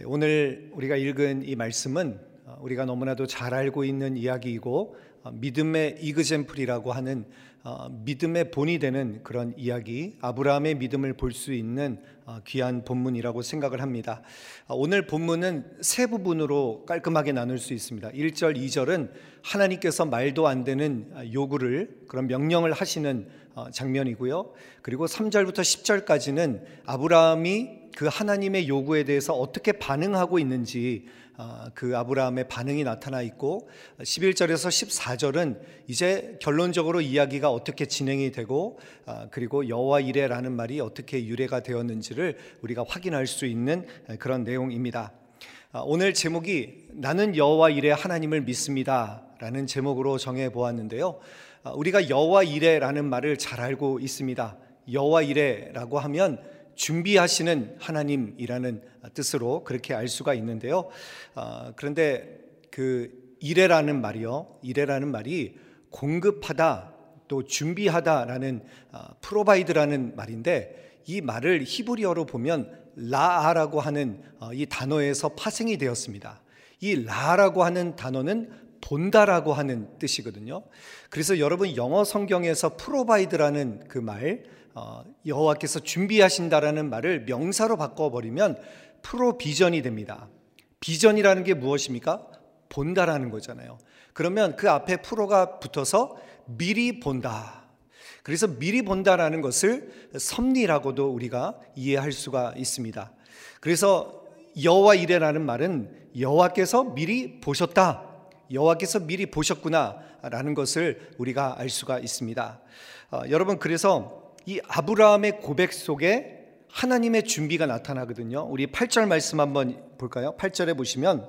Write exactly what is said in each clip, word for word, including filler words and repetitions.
네, 오늘 우리가 읽은 이 말씀은 우리가 너무나도 잘 알고 있는 이야기이고 믿음의 이그젬플이라고 하는 믿음의 본이 되는 그런 이야기, 아브라함의 믿음을 볼 수 있는 귀한 본문이라고 생각을 합니다. 오늘 본문은 세 부분으로 깔끔하게 나눌 수 있습니다. 일 절, 이 절은 하나님께서 말도 안 되는 요구를, 그런 명령을 하시는 장면이고요. 그리고 삼 절부터 십 절까지는 아브라함이 그 하나님의 요구에 대해서 어떻게 반응하고 있는지 그 아브라함의 반응이 나타나 있고, 십일 절에서 십사 절은 이제 결론적으로 이야기가 어떻게 진행이 되고, 그리고 여호와 이레라는 말이 어떻게 유래가 되었는지를 우리가 확인할 수 있는 그런 내용입니다. 오늘 제목이 나는 여호와 이레 하나님을 믿습니다 라는 제목으로 정해 보았는데요, 우리가 여호와 이레라는 말을 잘 알고 있습니다. 여호와 이레라고 하면 준비하시는 하나님이라는 뜻으로 그렇게 알 수가 있는데요. 어, 그런데 그 이레라는 말이요, 이레라는 말이 공급하다, 또 준비하다라는 어, 프로바이드라는 말인데, 이 말을 히브리어로 보면 라아라고 하는 어, 이 단어에서 파생이 되었습니다. 이 라라고 하는 단어는 본다라고 하는 뜻이거든요. 그래서 여러분 영어 성경에서 프로바이드라는 그 말, 어, 여호와께서 준비하신다라는 말을 명사로 바꿔버리면 프로비전이 됩니다. 비전이라는 게 무엇입니까? 본다라는 거잖아요. 그러면 그 앞에 프로가 붙어서 미리 본다. 그래서 미리 본다라는 것을 섭리라고도 우리가 이해할 수가 있습니다. 그래서 여호와 이레라는 말은 여호와께서 미리 보셨다, 여호와께서 미리 보셨구나 라는 것을 우리가 알 수가 있습니다. 어, 여러분, 그래서 이 아브라함의 고백 속에 하나님의 준비가 나타나거든요. 우리 팔 절 말씀 한번 볼까요? 팔 절에 보시면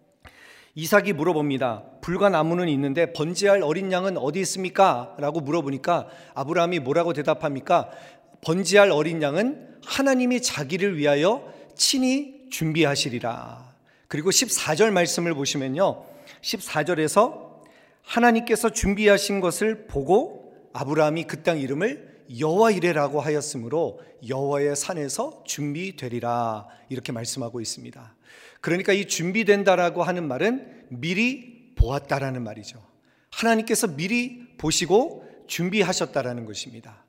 이삭이 물어봅니다. 불과 나무는 있는데 번제할 어린 양은 어디 있습니까? 라고 물어보니까 아브라함이 뭐라고 대답합니까? 번제할 어린 양은 하나님이 자기를 위하여 친히 준비하시리라. 그리고 십사 절 말씀을 보시면요, 십사 절에서 하나님께서 준비하신 것을 보고 아브라함이 그 땅 이름을 여호와 이레라고 하였으므로 여호와의 산에서 준비되리라, 이렇게 말씀하고 있습니다. 그러니까 이 준비된다라고 하는 말은 미리 보았다라는 말이죠. 하나님께서 미리 보시고 준비하셨다라는 것입니다.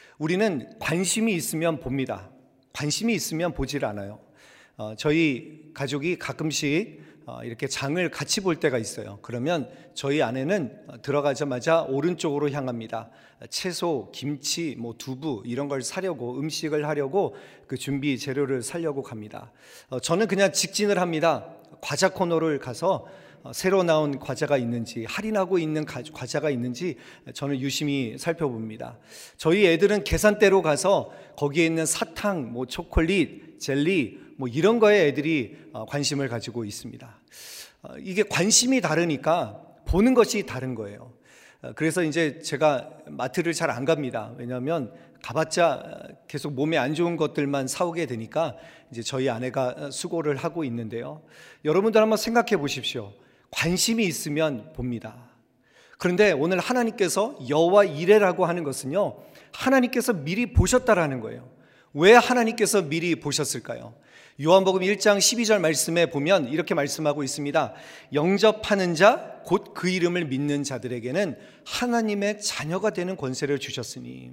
우리는 관심이 있으면 봅니다. 관심이 있으면 보질 않아요. 어, 저희 가족이 가끔씩 이렇게 장을 같이 볼 때가 있어요. 그러면 저희 아내는 들어가자마자 오른쪽으로 향합니다. 채소, 김치, 뭐 두부 이런 걸 사려고, 음식을 하려고 그 준비 재료를 사려고 갑니다. 저는 그냥 직진을 합니다. 과자 코너를 가서 새로 나온 과자가 있는지, 할인하고 있는 과자가 있는지 저는 유심히 살펴봅니다. 저희 애들은 계산대로 가서 거기에 있는 사탕, 뭐 초콜릿, 젤리 뭐 이런 거에 애들이 관심을 가지고 있습니다. 이게 관심이 다르니까 보는 것이 다른 거예요. 그래서 이제 제가 마트를 잘 안 갑니다. 왜냐하면 가봤자 계속 몸에 안 좋은 것들만 사오게 되니까 이제 저희 아내가 수고를 하고 있는데요, 여러분들 한번 생각해 보십시오. 관심이 있으면 봅니다. 그런데 오늘 하나님께서 여호와 이레라고 하는 것은요, 하나님께서 미리 보셨다라는 거예요. 왜 하나님께서 미리 보셨을까요? 요한복음 일 장 십이 절 말씀에 보면 이렇게 말씀하고 있습니다. 영접하는 자 곧 그 이름을 믿는 자들에게는 하나님의 자녀가 되는 권세를 주셨으니,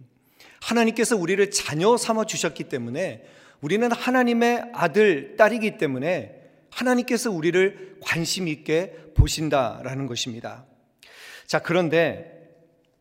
하나님께서 우리를 자녀 삼아 주셨기 때문에, 우리는 하나님의 아들, 딸이기 때문에 하나님께서 우리를 관심 있게 보신다라는 것입니다. 자, 그런데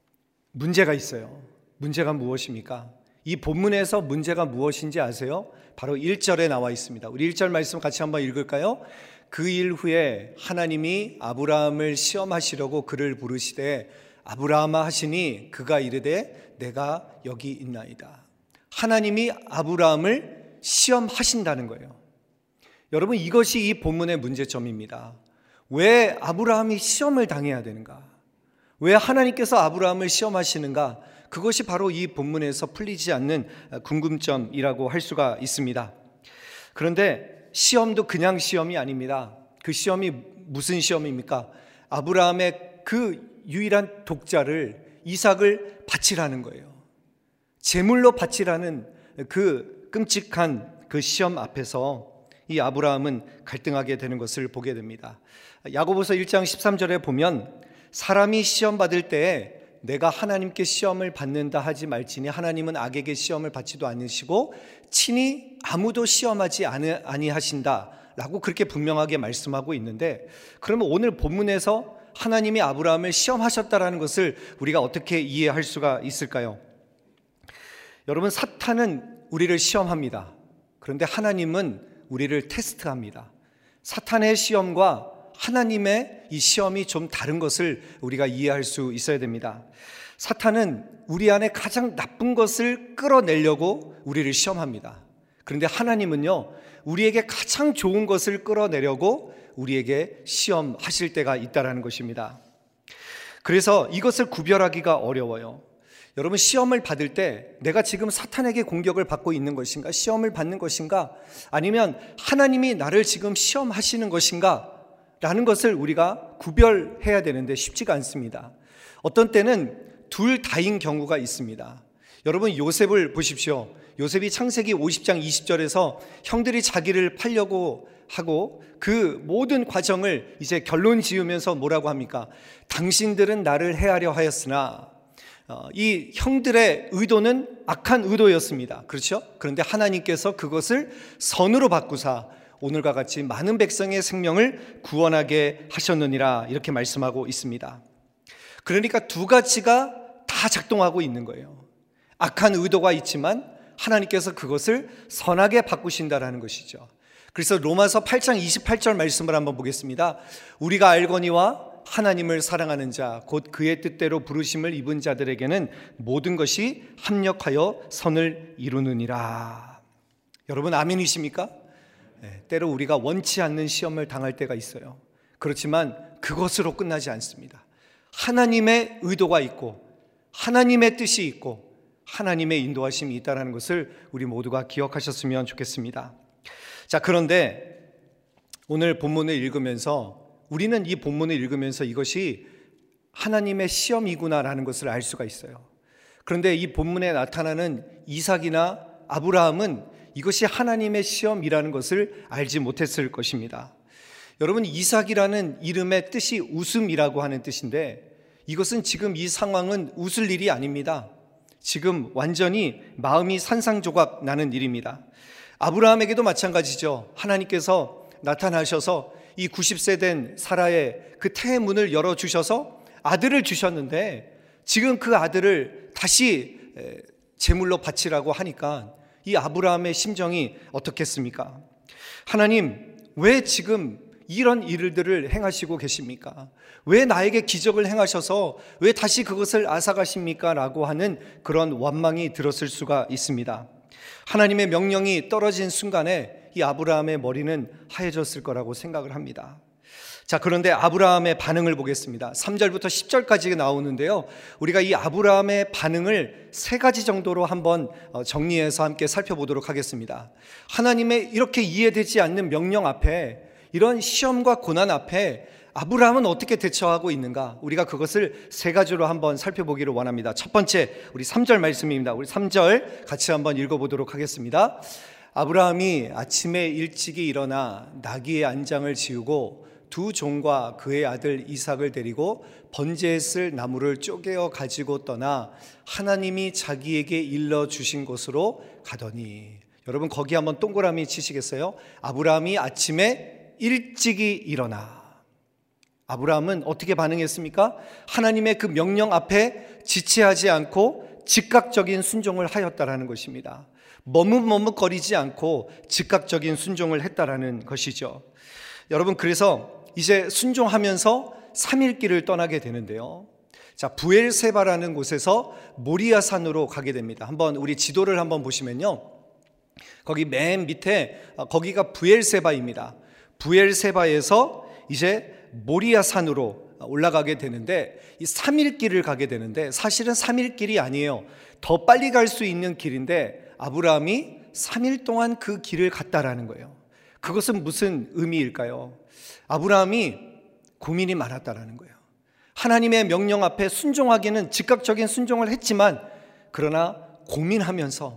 문제가 있어요. 문제가 무엇입니까? 이 본문에서 문제가 무엇인지 아세요? 바로 일 절에 나와 있습니다. 우리 일 절 말씀 같이 한번 읽을까요? 그 일 후에 하나님이 아브라함을 시험하시려고 그를 부르시되 아브라함아 하시니 그가 이르되 내가 여기 있나이다. 하나님이 아브라함을 시험하신다는 거예요. 여러분, 이것이 이 본문의 문제점입니다. 왜 아브라함이 시험을 당해야 되는가? 왜 하나님께서 아브라함을 시험하시는가? 그것이 바로 이 본문에서 풀리지 않는 궁금점이라고 할 수가 있습니다. 그런데 시험도 그냥 시험이 아닙니다. 그 시험이 무슨 시험입니까? 아브라함의 그 유일한 독자를, 이삭을 바치라는 거예요. 제물로 바치라는 그 끔찍한 그 시험 앞에서 이 아브라함은 갈등하게 되는 것을 보게 됩니다. 야고보서 일 장 십삼 절에 보면 사람이 시험 받을 때에 내가 하나님께 시험을 받는다 하지 말지니 하나님은 악에게 시험을 받지도 않으시고 친히 아무도 시험하지 아니하신다 라고 그렇게 분명하게 말씀하고 있는데, 그러면 오늘 본문에서 하나님이 아브라함을 시험하셨다라는 것을 우리가 어떻게 이해할 수가 있을까요? 여러분, 사탄은 우리를 시험합니다. 그런데 하나님은 우리를 테스트합니다. 사탄의 시험과 하나님의 이 시험이 좀 다른 것을 우리가 이해할 수 있어야 됩니다. 사탄은 우리 안에 가장 나쁜 것을 끌어내려고 우리를 시험합니다. 그런데 하나님은요, 우리에게 가장 좋은 것을 끌어내려고 우리에게 시험하실 때가 있다는 것입니다. 그래서 이것을 구별하기가 어려워요. 여러분, 시험을 받을 때 내가 지금 사탄에게 공격을 받고 있는 것인가, 시험을 받는 것인가, 아니면 하나님이 나를 지금 시험하시는 것인가 라는 것을 우리가 구별해야 되는데 쉽지가 않습니다. 어떤 때는 둘 다인 경우가 있습니다. 여러분, 요셉을 보십시오. 요셉이 창세기 오십 장 이십 절에서 형들이 자기를 팔려고 하고 그 모든 과정을 이제 결론 지으면서 뭐라고 합니까? 당신들은 나를 해하려 하였으나 이 형들의 의도는 악한 의도였습니다. 그렇죠? 그런데 하나님께서 그것을 선으로 바꾸사 오늘과 같이 많은 백성의 생명을 구원하게 하셨느니라, 이렇게 말씀하고 있습니다. 그러니까 두 가지가 다 작동하고 있는 거예요. 악한 의도가 있지만 하나님께서 그것을 선하게 바꾸신다라는 것이죠. 그래서 로마서 팔 장 이십팔 절 말씀을 한번 보겠습니다. 우리가 알거니와 하나님을 사랑하는 자 곧 그의 뜻대로 부르심을 입은 자들에게는 모든 것이 합력하여 선을 이루느니라. 여러분, 아멘이십니까? 네, 때로 우리가 원치 않는 시험을 당할 때가 있어요. 그렇지만 그것으로 끝나지 않습니다. 하나님의 의도가 있고 하나님의 뜻이 있고 하나님의 인도하심이 있다는 것을 우리 모두가 기억하셨으면 좋겠습니다. 자, 그런데 오늘 본문을 읽으면서 우리는 이 본문을 읽으면서 이것이 하나님의 시험이구나라는 것을 알 수가 있어요. 그런데 이 본문에 나타나는 이삭이나 아브라함은 이것이 하나님의 시험이라는 것을 알지 못했을 것입니다. 여러분, 이삭이라는 이름의 뜻이 웃음이라고 하는 뜻인데 이것은 지금 이 상황은 웃을 일이 아닙니다. 지금 완전히 마음이 산산조각 나는 일입니다. 아브라함에게도 마찬가지죠. 하나님께서 나타나셔서 이 구십 세 된 사라의 그 태의 문을 열어주셔서 아들을 주셨는데 지금 그 아들을 다시 제물로 바치라고 하니까 이 아브라함의 심정이 어떻겠습니까? 하나님, 왜 지금 이런 일들을 행하시고 계십니까? 왜 나에게 기적을 행하셔서 왜 다시 그것을 앗아가십니까? 라고 하는 그런 원망이 들었을 수가 있습니다. 하나님의 명령이 떨어진 순간에 이 아브라함의 머리는 하얘졌을 거라고 생각을 합니다. 자, 그런데 아브라함의 반응을 보겠습니다. 삼 절부터 십 절까지 나오는데요, 우리가 이 아브라함의 반응을 세 가지 정도로 한번 정리해서 함께 살펴보도록 하겠습니다. 하나님의 이렇게 이해되지 않는 명령 앞에, 이런 시험과 고난 앞에 아브라함은 어떻게 대처하고 있는가, 우리가 그것을 세 가지로 한번 살펴보기를 원합니다. 첫 번째, 우리 삼 절 말씀입니다. 우리 삼 절 같이 한번 읽어보도록 하겠습니다. 아브라함이 아침에 일찍이 일어나 나귀의 안장을 지우고 두 종과 그의 아들 이삭을 데리고 번제에 쓸 나무를 쪼개어 가지고 떠나 하나님이 자기에게 일러주신 곳으로 가더니, 여러분 거기 한번 동그라미 치시겠어요? 아브라함이 아침에 일찍이 일어나. 아브라함은 어떻게 반응했습니까? 하나님의 그 명령 앞에 지체하지 않고 즉각적인 순종을 하였다라는 것입니다. 머뭇머뭇거리지 않고 즉각적인 순종을 했다라는 것이죠. 여러분, 그래서 이제 순종하면서 삼 일 길을 떠나게 되는데요, 자, 브엘세바라는 곳에서 모리아 산으로 가게 됩니다. 한번 우리 지도를 한번 보시면요, 거기 맨 밑에 거기가 브엘세바입니다. 브엘세바에서 이제 모리아 산으로 올라가게 되는데 이 삼 일 길을 가게 되는데 사실은 삼 일 길이 아니에요. 더 빨리 갈 수 있는 길인데 아브라함이 삼 일 동안 그 길을 갔다라는 거예요. 그것은 무슨 의미일까요? 아브라함이 고민이 많았다라는 거예요. 하나님의 명령 앞에 순종하기는 즉각적인 순종을 했지만 그러나 고민하면서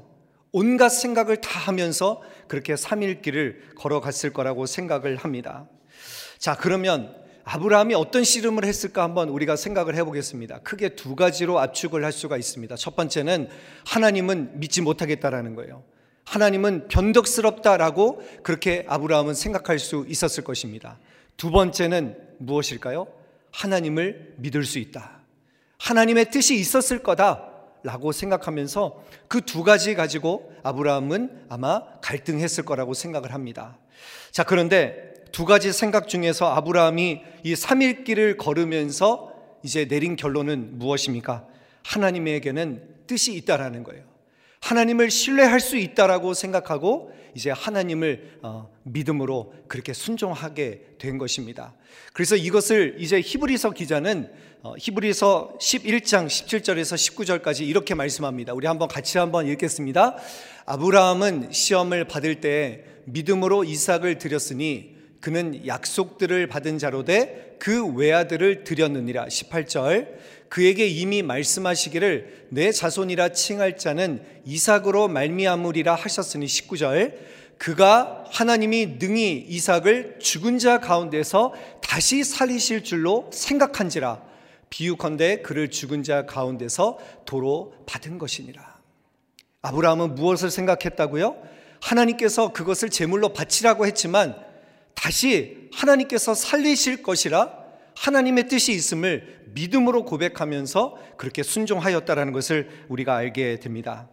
온갖 생각을 다 하면서 그렇게 삼 일 길을 걸어갔을 거라고 생각을 합니다. 자, 그러면 아브라함이 어떤 씨름을 했을까 한번 우리가 생각을 해보겠습니다. 크게 두 가지로 압축을 할 수가 있습니다. 첫 번째는 하나님은 믿지 못하겠다라는 거예요. 하나님은 변덕스럽다라고 그렇게 아브라함은 생각할 수 있었을 것입니다. 두 번째는 무엇일까요? 하나님을 믿을 수 있다. 하나님의 뜻이 있었을 거다라고 생각하면서 그 두 가지 가지고 아브라함은 아마 갈등했을 거라고 생각을 합니다. 자, 그런데 두 가지 생각 중에서 아브라함이 이 삼 일 길을 걸으면서 이제 내린 결론은 무엇입니까? 하나님에게는 뜻이 있다라는 거예요. 하나님을 신뢰할 수 있다라고 생각하고 이제 하나님을 어, 믿음으로 그렇게 순종하게 된 것입니다. 그래서 이것을 이제 히브리서 기자는 어, 히브리서 십일 장 십칠 절에서 십구 절까지 이렇게 말씀합니다. 우리 한번 같이 한번 읽겠습니다. 아브라함은 시험을 받을 때 믿음으로 이삭을 드렸으니 그는 약속들을 받은 자로 돼 그 외아들을 드렸느니라. 십팔 절, 그에게 이미 말씀하시기를 내 자손이라 칭할 자는 이삭으로 말미암으리라 하셨으니. 십구 절, 그가 하나님이 능히 이삭을 죽은 자 가운데서 다시 살리실 줄로 생각한지라. 비유컨대 그를 죽은 자 가운데서 도로 받은 것이니라. 아브라함은 무엇을 생각했다고요? 하나님께서 그것을 제물로 바치라고 했지만 다시 하나님께서 살리실 것이라 하나님의 뜻이 있음을 믿음으로 고백하면서 그렇게 순종하였다라는 것을 우리가 알게 됩니다.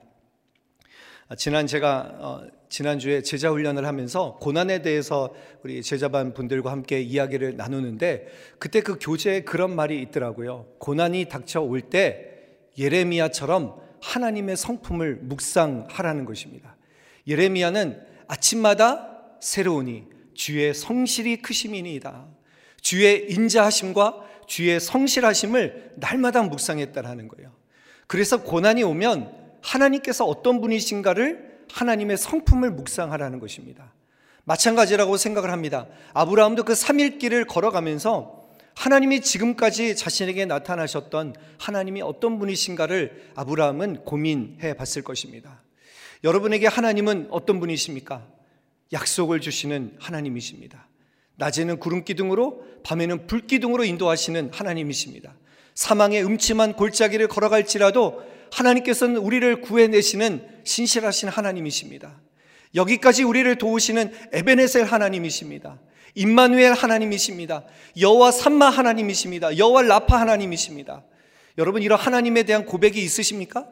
지난 제가 어, 지난주에 제자 훈련을 하면서 고난에 대해서 우리 제자반 분들과 함께 이야기를 나누는데 그때 그 교재에 그런 말이 있더라고요. 고난이 닥쳐올 때 예레미야처럼 하나님의 성품을 묵상하라는 것입니다. 예레미야는 아침마다 새로우니 주의 성실이 크심이니이다. 주의 인자하심과 주의 성실하심을 날마다 묵상했다라는 거예요. 그래서 고난이 오면 하나님께서 어떤 분이신가를 하나님의 성품을 묵상하라는 것입니다. 마찬가지라고 생각을 합니다. 아브라함도 그 삼 일 길을 걸어가면서 하나님이 지금까지 자신에게 나타나셨던 하나님이 어떤 분이신가를 아브라함은 고민해 봤을 것입니다. 여러분에게 하나님은 어떤 분이십니까? 약속을 주시는 하나님이십니다. 낮에는 구름 기둥으로 밤에는 불 기둥으로 인도하시는 하나님이십니다. 사망의 음침한 골짜기를 걸어갈지라도 하나님께서는 우리를 구해내시는 신실하신 하나님이십니다. 여기까지 우리를 도우시는 에베네셀 하나님이십니다. 임마누엘 하나님이십니다. 여호와 삼마 하나님이십니다. 여호와 라파 하나님이십니다. 여러분, 이런 하나님에 대한 고백이 있으십니까?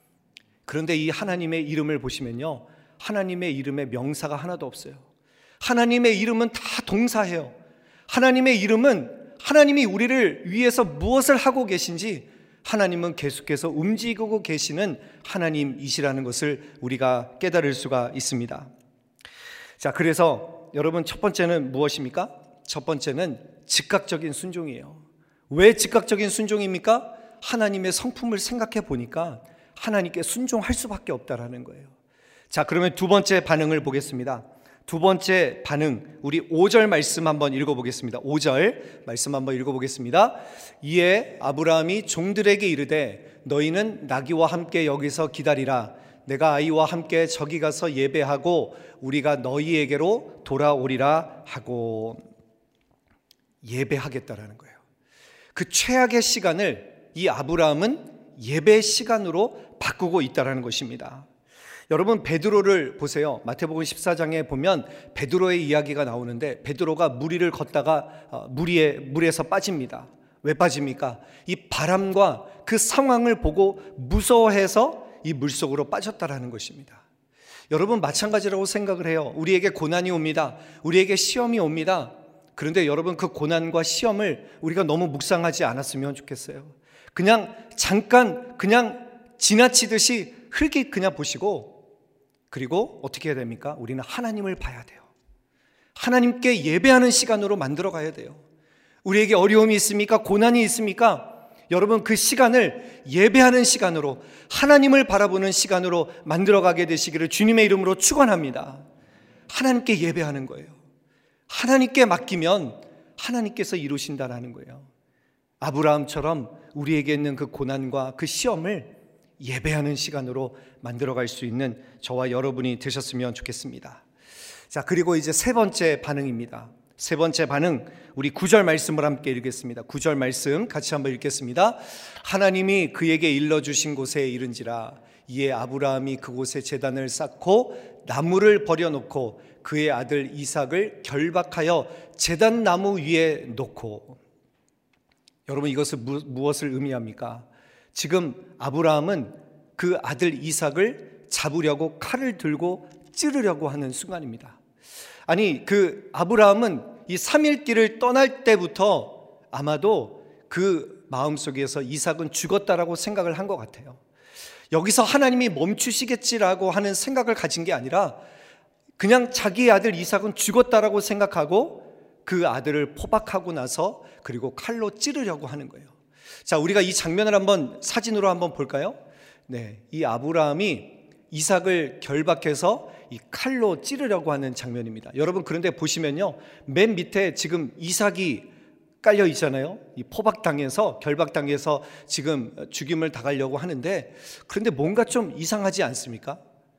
그런데 이 하나님의 이름을 보시면요, 하나님의 이름에 명사가 하나도 없어요. 하나님의 이름은 다 동사예요. 하나님의 이름은 하나님이 우리를 위해서 무엇을 하고 계신지 하나님은 계속해서 움직이고 계시는 하나님이시라는 것을 우리가 깨달을 수가 있습니다. 자, 그래서 여러분, 첫 번째는 무엇입니까? 첫 번째는 즉각적인 순종이에요. 왜 즉각적인 순종입니까? 하나님의 성품을 생각해 보니까 하나님께 순종할 수밖에 없다라는 거예요. 자, 그러면 두 번째 반응을 보겠습니다. 두 번째 반응, 우리 오 절 말씀 한번 읽어보겠습니다. 오 절 말씀 한번 읽어보겠습니다. 이에 아브라함이 종들에게 이르되 너희는 나귀와 함께 여기서 기다리라. 내가 아이와 함께 저기 가서 예배하고 우리가 너희에게로 돌아오리라 하고. 예배하겠다라는 거예요. 그 최악의 시간을 이 아브라함은 예배 시간으로 바꾸고 있다라는 것입니다. 여러분, 베드로를 보세요. 마태복음 십사 장에 보면 베드로의 이야기가 나오는데 베드로가 무리를 걷다가 무리에, 물에서 빠집니다. 왜 빠집니까? 이 바람과 그 상황을 보고 무서워해서 이 물속으로 빠졌다라는 것입니다. 여러분, 마찬가지라고 생각을 해요. 우리에게 고난이 옵니다. 우리에게 시험이 옵니다. 그런데 여러분, 그 고난과 시험을 우리가 너무 묵상하지 않았으면 좋겠어요. 그냥 잠깐 그냥 지나치듯이 흘게 그냥 보시고, 그리고 어떻게 해야 됩니까? 우리는 하나님을 봐야 돼요. 하나님께 예배하는 시간으로 만들어 가야 돼요. 우리에게 어려움이 있습니까? 고난이 있습니까? 여러분, 그 시간을 예배하는 시간으로, 하나님을 바라보는 시간으로 만들어 가게 되시기를 주님의 이름으로 축원합니다. 하나님께 예배하는 거예요. 하나님께 맡기면 하나님께서 이루신다라는 거예요. 아브라함처럼 우리에게 있는 그 고난과 그 시험을 예배하는 시간으로 만들어갈 수 있는 저와 여러분이 되셨으면 좋겠습니다. 자, 그리고 이제 세 번째 반응입니다. 세 번째 반응, 우리 구 절 말씀을 함께 읽겠습니다. 구 절 말씀 같이 한번 읽겠습니다. 하나님이 그에게 일러주신 곳에 이른지라 이에 아브라함이 그곳에 제단을 쌓고 나무를 버려놓고 그의 아들 이삭을 결박하여 제단 나무 위에 놓고. 여러분, 이것은 무, 무엇을 의미합니까? 지금 아브라함은 그 아들 이삭을 잡으려고 칼을 들고 찌르려고 하는 순간입니다. 아니, 그 아브라함은 이 삼 일 길을 떠날 때부터 아마도 그 마음속에서 이삭은 죽었다라고 생각을 한 것 같아요. 여기서 하나님이 멈추시겠지라고 하는 생각을 가진 게 아니라 그냥 자기의 아들 이삭은 죽었다라고 생각하고 그 아들을 포박하고 나서 그리고 칼로 찌르려고 하는 거예요. 자, 우리가 이 장면을 한번 사진으로 한번 볼까요? 네, 이 아브라함이 이삭을 결박해서 이 칼로 찌르려고 하는 장면입니다. 여러분, 그런데 보시면요, 맨 밑에 지금 이삭이 깔려 있잖아요. 이 포박당해서 결박당해서 지금 죽임을 당하려고 하는데, 그런데 뭔가 좀 이상하지 않습니까?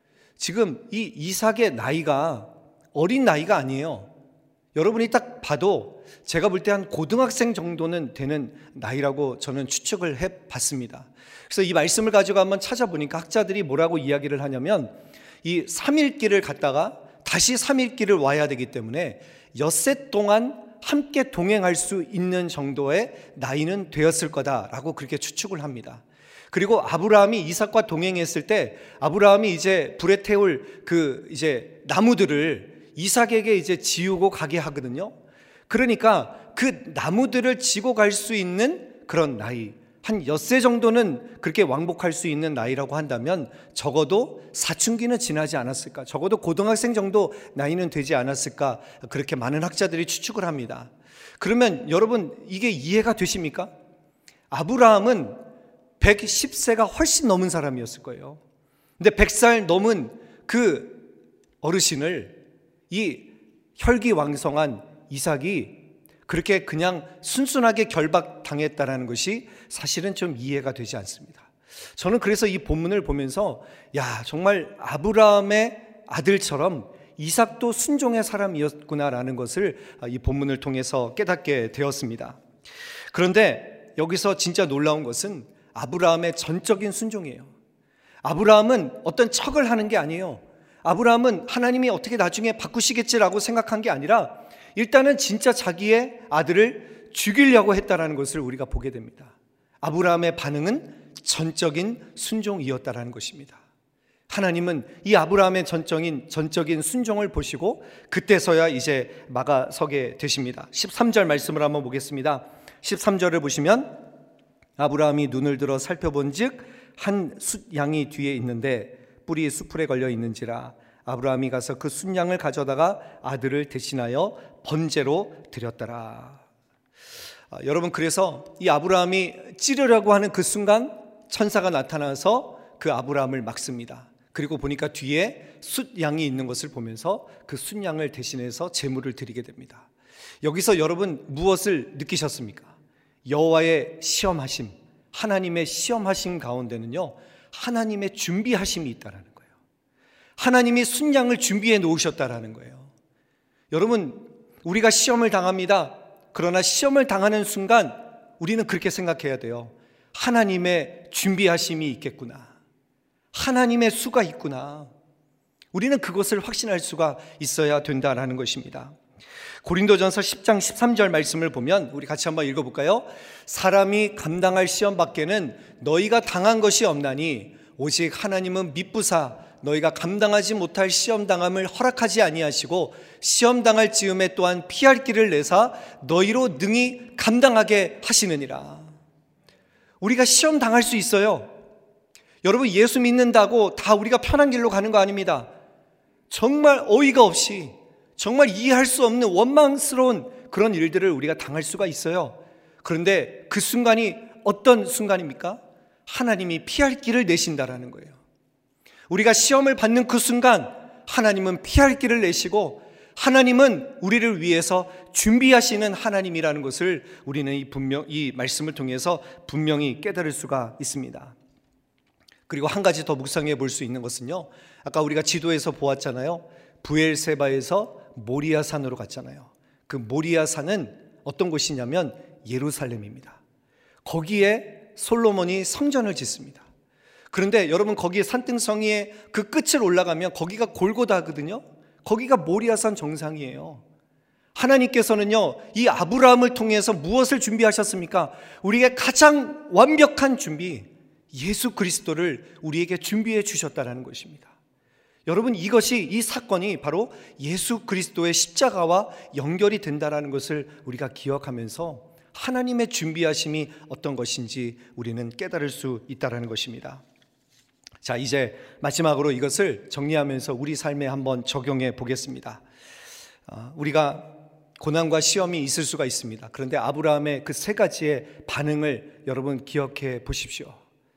지금 이 이삭의 나이가 어린 나이가 아니에요. 여러분이 딱 봐도 제가 볼 때 한 고등학생 정도는 되는 나이라고 저는 추측을 해봤습니다. 그래서 이 말씀을 가지고 한번 찾아보니까 학자들이 뭐라고 이야기를 하냐면, 이 삼 일 길을 갔다가 다시 삼 일 길을 와야 되기 때문에 엿새 동안 함께 동행할 수 있는 정도의 나이는 되었을 거다라고 그렇게 추측을 합니다. 그리고 아브라함이 이삭과 동행했을 때 아브라함이 이제 불에 태울 그 이제 나무들을 이삭에게 이제 지우고 가게 하거든요. 그러니까 그 나무들을 지고 갈 수 있는 그런 나이, 한 엿새 정도는 그렇게 왕복할 수 있는 나이라고 한다면 적어도 사춘기는 지나지 않았을까, 적어도 고등학생 정도 나이는 되지 않았을까, 그렇게 많은 학자들이 추측을 합니다. 그러면 여러분, 이게 이해가 되십니까? 아브라함은 백십 세가 훨씬 넘은 사람이었을 거예요. 근데 백 살 넘은 그 어르신을 이 혈기왕성한 이삭이 그렇게 그냥 순순하게 결박당했다는 것이 사실은 좀 이해가 되지 않습니다. 저는 그래서 이 본문을 보면서 야, 정말 아브라함의 아들처럼 이삭도 순종의 사람이었구나라는 것을 이 본문을 통해서 깨닫게 되었습니다. 그런데 여기서 진짜 놀라운 것은 아브라함의 전적인 순종이에요. 아브라함은 어떤 척을 하는 게 아니에요. 아브라함은 하나님이 어떻게 나중에 바꾸시겠지라고 생각한 게 아니라 일단은 진짜 자기의 아들을 죽이려고 했다는 것을 우리가 보게 됩니다. 아브라함의 반응은 전적인 순종이었다는 것입니다. 하나님은 이 아브라함의 전적인, 전적인 순종을 보시고 그때서야 이제 막아서게 되십니다. 십삼 절 말씀을 한번 보겠습니다. 십삼 절을 보시면 아브라함이 눈을 들어 살펴본 즉 한 숫양이 뒤에 있는데 뿔이 수풀에 걸려 있는지라 아브라함이 가서 그 순양을 가져다가 아들을 대신하여 번제로 드렸더라. 아, 여러분, 그래서 이 아브라함이 찌르려고 하는 그 순간 천사가 나타나서 그 아브라함을 막습니다. 그리고 보니까 뒤에 숫양이 있는 것을 보면서 그 숫양을 대신해서 제물을 드리게 됩니다. 여기서 여러분 무엇을 느끼셨습니까? 여호와의 시험하심, 하나님의 시험하심 가운데는요, 하나님의 준비하심이 있다는 거예요. 하나님이 순양을 준비해 놓으셨다라는 거예요. 여러분, 우리가 시험을 당합니다. 그러나 시험을 당하는 순간 우리는 그렇게 생각해야 돼요. 하나님의 준비하심이 있겠구나. 하나님의 수가 있구나. 우리는 그것을 확신할 수가 있어야 된다라는 것입니다. 고린도전서 십 장 십삼 절 말씀을 보면 우리 같이 한번 읽어볼까요? 사람이 감당할 시험 밖에는 너희가 당한 것이 없나니 오직 하나님은 미쁘사 너희가 감당하지 못할 시험 당함을 허락하지 아니하시고 시험 당할 즈음에 또한 피할 길을 내사 너희로 능히 감당하게 하시느니라. 우리가 시험 당할 수 있어요. 여러분, 예수 믿는다고 다 우리가 편한 길로 가는 거 아닙니다. 정말 어이가 없이, 정말 이해할 수 없는 원망스러운 그런 일들을 우리가 당할 수가 있어요. 그런데 그 순간이 어떤 순간입니까? 하나님이 피할 길을 내신다라는 거예요. 우리가 시험을 받는 그 순간 하나님은 피할 길을 내시고 하나님은 우리를 위해서 준비하시는 하나님이라는 것을 우리는 이 분명 이 말씀을 통해서 분명히 깨달을 수가 있습니다. 그리고 한 가지 더 묵상해 볼 수 있는 것은요, 아까 우리가 지도에서 보았잖아요. 브엘세바에서 모리아 산으로 갔잖아요. 그 모리아 산은 어떤 곳이냐면 예루살렘입니다. 거기에 솔로몬이 성전을 짓습니다. 그런데 여러분, 거기에 산등성이의 그 끝을 올라가면 거기가 골고다거든요. 거기가 모리아산 정상이에요. 하나님께서는요, 이 아브라함을 통해서 무엇을 준비하셨습니까? 우리에게 가장 완벽한 준비, 예수 그리스도를 우리에게 준비해 주셨다는 것입니다. 여러분, 이것이, 이 사건이 바로 예수 그리스도의 십자가와 연결이 된다는 것을 우리가 기억하면서 하나님의 준비하심이 어떤 것인지 우리는 깨달을 수 있다는 것입니다. 자, 이제 마지막으로 이것을 정리하면서 우리 삶에 한번 적용해 보겠습니다. 우리가 고난과 시험이 있을 수가 있습니다. 그런데 아브라함의 그 세 가지의 반응을 여러분 기억해 보십시오.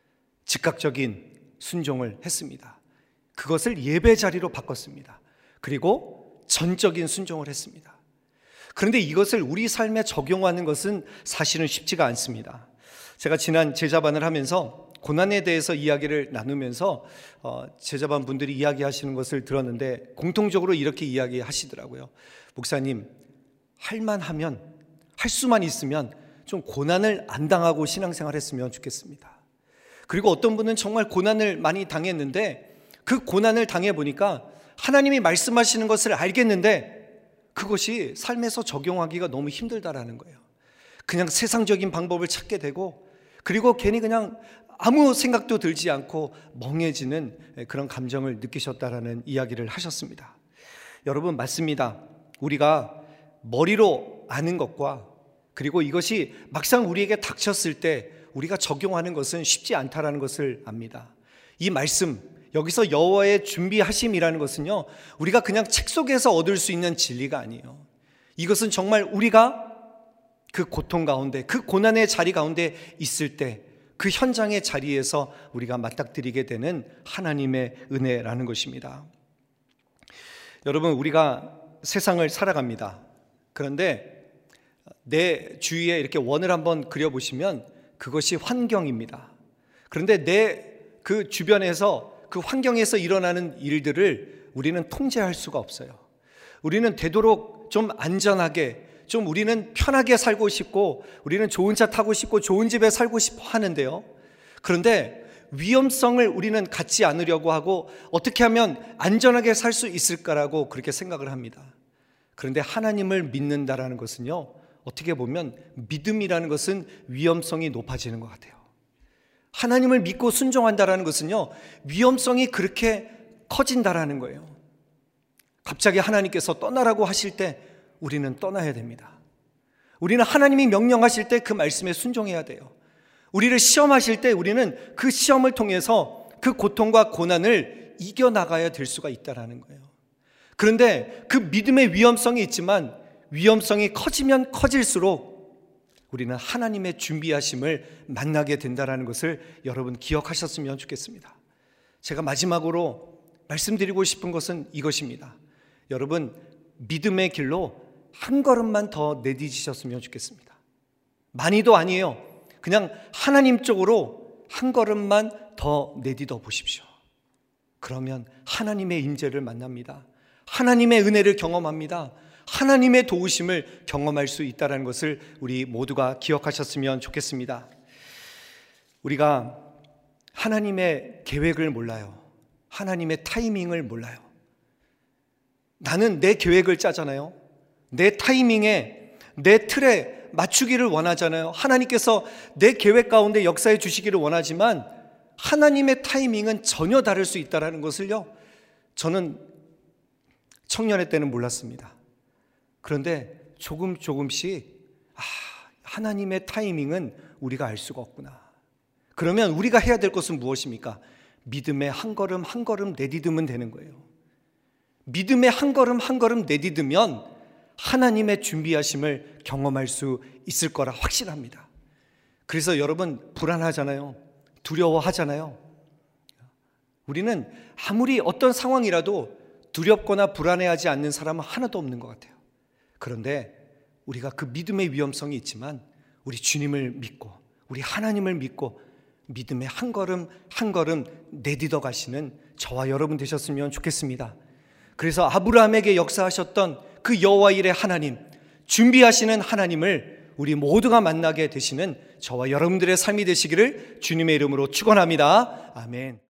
즉각적인 순종을 했습니다. 그것을 예배 자리로 바꿨습니다. 그리고 전적인 순종을 했습니다. 그런데 이것을 우리 삶에 적용하는 것은 사실은 쉽지가 않습니다. 제가 지난 제자반을 하면서 고난에 대해서 이야기를 나누면서 제자반 분들이 이야기하시는 것을 들었는데 공통적으로 이렇게 이야기하시더라고요. 목사님, 할만하면, 할 수만 있으면 좀 고난을 안 당하고 신앙생활 했으면 좋겠습니다. 그리고 어떤 분은 정말 고난을 많이 당했는데 그 고난을 당해보니까 하나님이 말씀하시는 것을 알겠는데 그것이 삶에서 적용하기가 너무 힘들다라는 거예요. 그냥 세상적인 방법을 찾게 되고, 그리고 괜히 그냥 아무 생각도 들지 않고 멍해지는 그런 감정을 느끼셨다라는 이야기를 하셨습니다. 여러분, 맞습니다. 우리가 머리로 아는 것과 그리고 이것이 막상 우리에게 닥쳤을 때 우리가 적용하는 것은 쉽지 않다라는 것을 압니다. 이 말씀, 여기서 여호와의 준비하심이라는 것은요, 우리가 그냥 책 속에서 얻을 수 있는 진리가 아니에요. 이것은 정말 우리가 그 고통 가운데, 그 고난의 자리 가운데 있을 때 그 현장의 자리에서 우리가 맞닥뜨리게 되는 하나님의 은혜라는 것입니다. 여러분, 우리가 세상을 살아갑니다. 그런데 내 주위에 이렇게 원을 한번 그려보시면 그것이 환경입니다. 그런데 내 그 주변에서, 그 환경에서 일어나는 일들을 우리는 통제할 수가 없어요. 우리는 되도록 좀 안전하게, 좀 우리는 편하게 살고 싶고, 우리는 좋은 차 타고 싶고 좋은 집에 살고 싶어 하는데요, 그런데 위험성을 우리는 갖지 않으려고 하고 어떻게 하면 안전하게 살 수 있을까라고 그렇게 생각을 합니다. 그런데 하나님을 믿는다라는 것은요, 어떻게 보면 믿음이라는 것은 위험성이 높아지는 것 같아요. 하나님을 믿고 순종한다라는 것은요, 위험성이 그렇게 커진다라는 거예요. 갑자기 하나님께서 떠나라고 하실 때 우리는 떠나야 됩니다. 우리는 하나님이 명령하실 때 그 말씀에 순종해야 돼요. 우리를 시험하실 때 우리는 그 시험을 통해서 그 고통과 고난을 이겨나가야 될 수가 있다는 거예요. 그런데 그 믿음의 위험성이 있지만 위험성이 커지면 커질수록 우리는 하나님의 준비하심을 만나게 된다는 것을 여러분 기억하셨으면 좋겠습니다. 제가 마지막으로 말씀드리고 싶은 것은 이것입니다. 여러분, 믿음의 길로 한 걸음만 더 내디디셨으면 좋겠습니다. 많이도 아니에요. 그냥 하나님 쪽으로 한 걸음만 더 내디뎌 보십시오. 그러면 하나님의 임재를 만납니다. 하나님의 은혜를 경험합니다. 하나님의 도우심을 경험할 수 있다는 것을 우리 모두가 기억하셨으면 좋겠습니다. 우리가 하나님의 계획을 몰라요. 하나님의 타이밍을 몰라요. 나는 내 계획을 짜잖아요. 내 타이밍에, 내 틀에 맞추기를 원하잖아요. 하나님께서 내 계획 가운데 역사해 주시기를 원하지만 하나님의 타이밍은 전혀 다를 수 있다는 것을요, 저는 청년의 때는 몰랐습니다. 그런데 조금 조금씩 아, 하나님의 타이밍은 우리가 알 수가 없구나. 그러면 우리가 해야 될 것은 무엇입니까? 믿음의 한 걸음 한 걸음 내디디면 되는 거예요. 믿음의 한 걸음 한 걸음 내디디면 하나님의 준비하심을 경험할 수 있을 거라 확신합니다. 그래서 여러분, 불안하잖아요. 두려워하잖아요. 우리는 아무리 어떤 상황이라도 두렵거나 불안해하지 않는 사람은 하나도 없는 것 같아요. 그런데 우리가 그 믿음의 위험성이 있지만 우리 주님을 믿고 우리 하나님을 믿고 믿음의 한 걸음 한 걸음 내딛어 가시는 저와 여러분 되셨으면 좋겠습니다. 그래서 아브라함에게 역사하셨던 그 여호와 일의 하나님, 준비하시는 하나님을 우리 모두가 만나게 되시는 저와 여러분들의 삶이 되시기를 주님의 이름으로 축원합니다. 아멘.